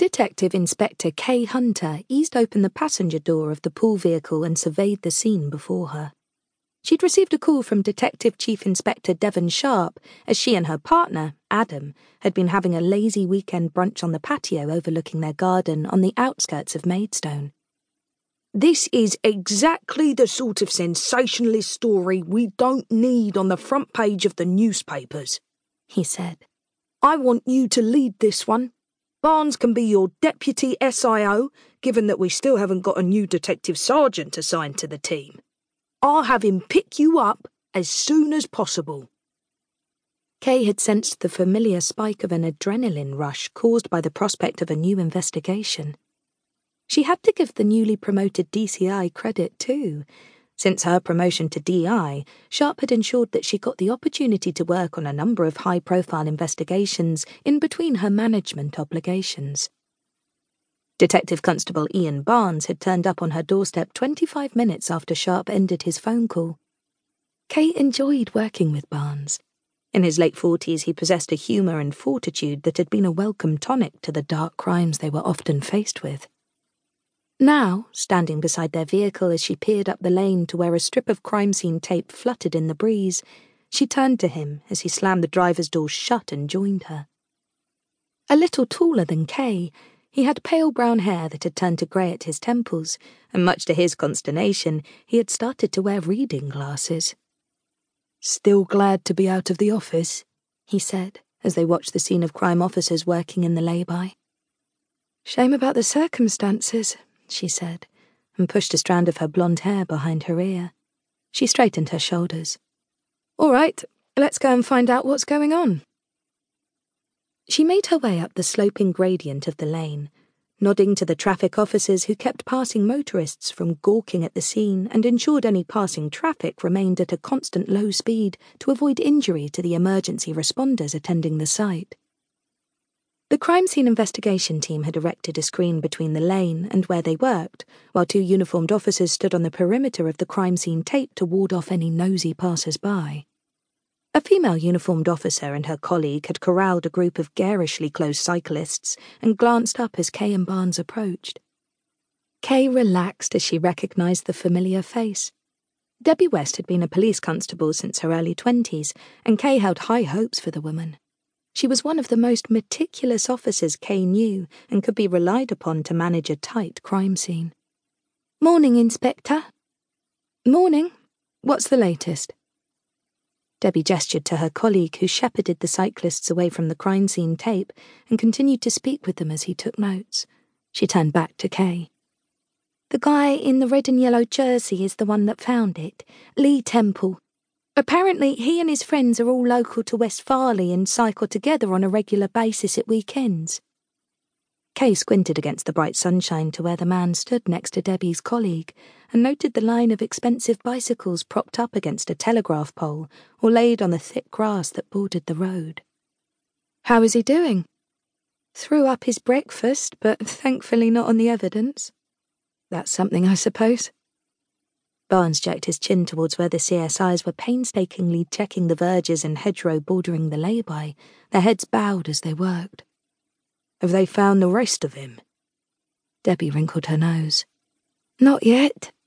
Detective Inspector Kay Hunter eased open the passenger door of the pool vehicle and surveyed the scene before her. She'd received a call from Detective Chief Inspector Devon Sharp as she and her partner, Adam, had been having a lazy weekend brunch on the patio overlooking their garden on the outskirts of Maidstone. "This is exactly the sort of sensationalist story we don't need on the front page of the newspapers," he said. "I want you to lead this one. Barnes can be your deputy SIO, given that we still haven't got a new detective sergeant assigned to the team. I'll have him pick you up as soon as possible." Kay had sensed the familiar spike of an adrenaline rush caused by the prospect of a new investigation. She had to give the newly promoted DCI credit too. Since her promotion to DI, Sharp had ensured that she got the opportunity to work on a number of high-profile investigations in between her management obligations. Detective Constable Ian Barnes had turned up on her doorstep 25 minutes after Sharp ended his phone call. Kay enjoyed working with Barnes. In his late 40s, he possessed a humour and fortitude that had been a welcome tonic to the dark crimes they were often faced with. Now, standing beside their vehicle as she peered up the lane to where a strip of crime scene tape fluttered in the breeze, she turned to him as he slammed the driver's door shut and joined her. A little taller than Kay, he had pale brown hair that had turned to grey at his temples, and much to his consternation, he had started to wear reading glasses. "Still glad to be out of the office?" he said, as they watched the scene of crime officers working in the lay-by. "Shame about the circumstances," she said, and pushed a strand of her blonde hair behind her ear. She straightened her shoulders. "All right, let's go and find out what's going on." She made her way up the sloping gradient of the lane, nodding to the traffic officers who kept passing motorists from gawking at the scene and ensured any passing traffic remained at a constant low speed to avoid injury to the emergency responders attending the site. The crime scene investigation team had erected a screen between the lane and where they worked, while two uniformed officers stood on the perimeter of the crime scene tape to ward off any nosy passers-by. A female uniformed officer and her colleague had corralled a group of garishly close cyclists and glanced up as Kay and Barnes approached. Kay relaxed as she recognised the familiar face. Debbie West had been a police constable since her early 20s, and Kay held high hopes for the woman. She was one of the most meticulous officers Kay knew and could be relied upon to manage a tight crime scene. "Morning, Inspector." "Morning. What's the latest?" Debbie gestured to her colleague who shepherded the cyclists away from the crime scene tape and continued to speak with them as he took notes. She turned back to Kay. "The guy in the red and yellow jersey is the one that found it, Lee Temple. Apparently, he and his friends are all local to West Farley and cycle together on a regular basis at weekends." Kay squinted against the bright sunshine to where the man stood next to Debbie's colleague and noted the line of expensive bicycles propped up against a telegraph pole or laid on the thick grass that bordered the road. "How is he doing?" "Threw up his breakfast, but thankfully not on the evidence." "That's something, I suppose." Barnes jerked his chin towards where the CSIs were painstakingly checking the verges and hedgerow bordering the lay-by, their heads bowed as they worked. "Have they found the rest of him?" Debbie wrinkled her nose. "Not yet.